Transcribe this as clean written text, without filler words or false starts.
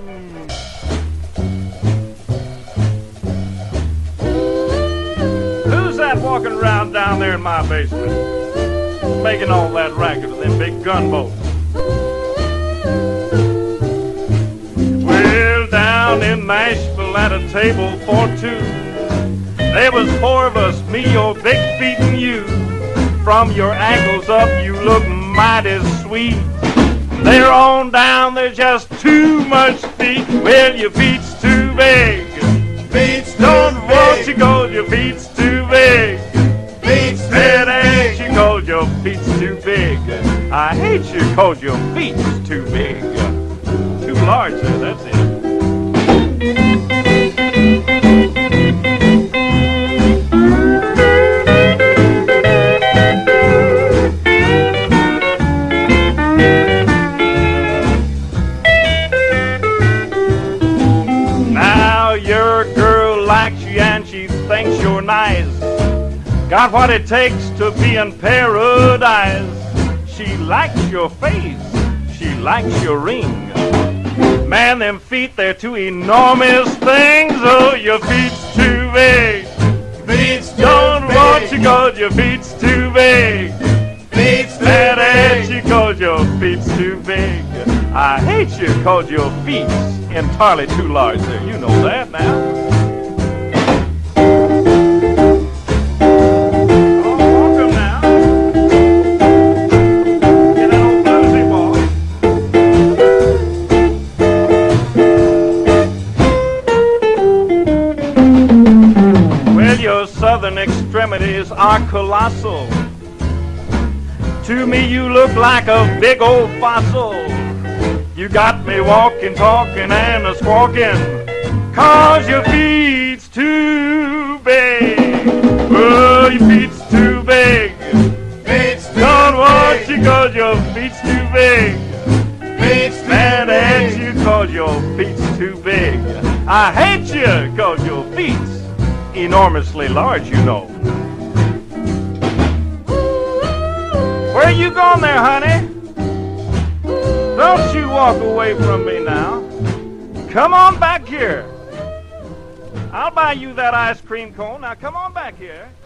Who's that walking around down there in my basement, making all that racket with them big gunboats? Well, down in Nashville at a table for two, there was four of us, me, your big feet, and you. From your ankles up, you look mighty sweet. There on down, there's just too much feet. Well, your feet's too big. Feet's too Don't big. want you, 'cause your feet's too big. Feet's too It ain't big. you, 'cause your feet's too big. I hate you, 'cause your feet's too big. Too large there, that's it. Your girl likes you and she thinks you're nice. Got what it takes to be in paradise. She likes your face, she likes your ring. Man, them feet, they're two enormous things. Oh, your feet's too big. Feet's too Don't big. want you, 'cause your feet's too big. Feet's too That ain't big. you, 'cause your feet's too big. I hate you, 'cause your feet's entirely too large there. You know that now. Oh, walk 'em now. Get that old bluesy walk. Well, your southern extremities are colossal. To me, you look like a big old fossil. You got me walking, talking, and a squawking, 'cause your feet's too big. Oh, your feet's too big. Feet's too Don't want big. you, 'cause your feet's too big. Feet's too Man, ain't big. you, 'cause your feet's too big. I hate you, 'cause your feet's enormously large, you know. Where you going there, honey? Don't you walk away from me now. Come on back here. I'll buy you that ice cream cone. Now come on back here.